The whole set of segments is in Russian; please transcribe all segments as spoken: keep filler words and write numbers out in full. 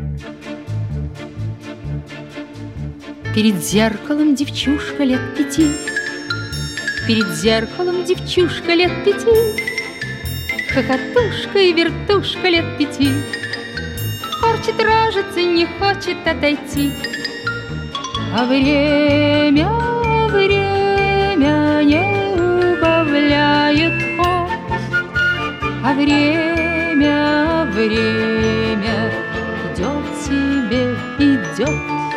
Перед зеркалом девчушка лет пяти, Перед зеркалом девчушка лет пяти, Хохотушка и вертушка лет пяти, Корчит рожицы, не хочет отойти. А время, время не убавляет ход, А время, время идет себе, идет.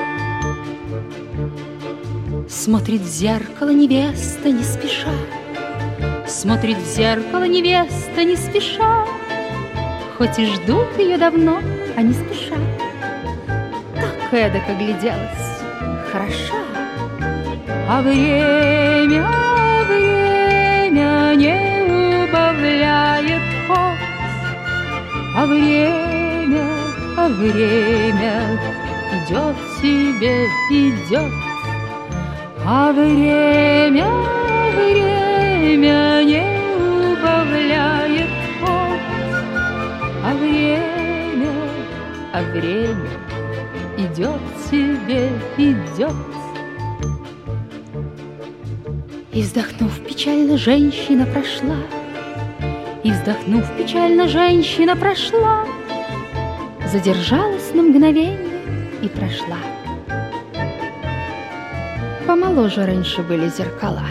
Смотрит в зеркало невеста не спеша, Смотрит в зеркало невеста не спеша, Хоть и ждут ее давно, а не спеша. Так эдак огляделась, хороша. А время, время не убавляет ход, А время, а время идет себе, идет. А время, время не убавляет ход, А время, а время идет себе, идет. И вздохнув печально, женщина прошла, И вздохнув печально, женщина прошла, Задержалась на мгновение и прошла. Помоложе раньше были зеркала.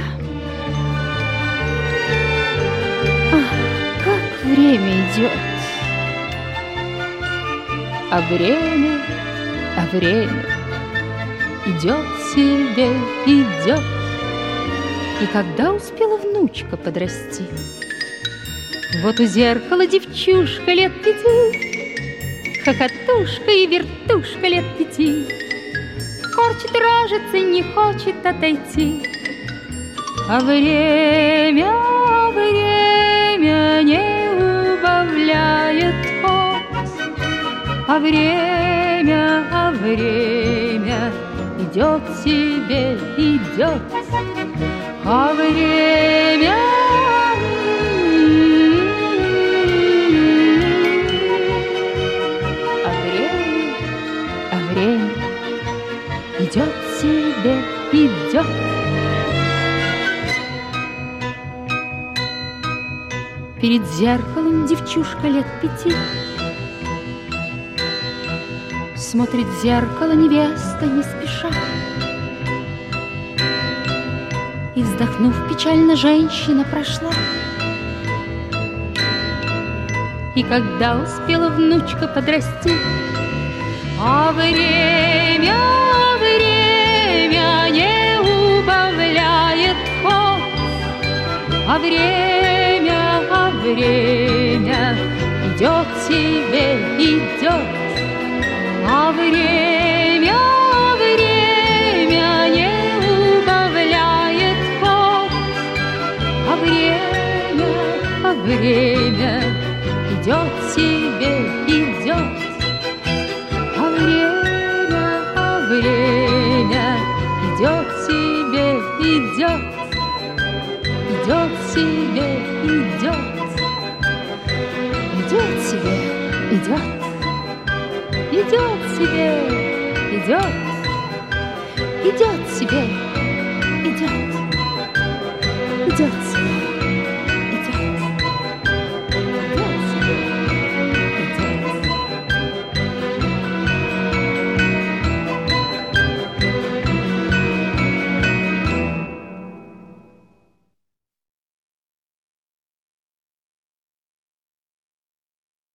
Ах, как время идет! А время, а время идет себе, идет. И когда успела внучка подрасти, вот у зеркала девчушка лет пяти, Хохотушка и вертушка лет пяти, Корчит рожицы, не хочет отойти. А время, время не убавляет ход, А время, а время идет себе, идет. А время, а время, а время идет себе, идет. Перед зеркалом девчушка лет пяти, Смотрит в зеркало невеста не спеша. И вздохнув печально, женщина прошла. И когда успела внучка подрасти, а время, время не убавляет ход, А время, а время идет себе, идет. А время, время не убавляет ход, А время, а время идет себе, идет. А время, а время идет себе, идет. Идет себе, идет. Идет себе, идет. Идет себе, идет. Идет себе, идет. Идет себе.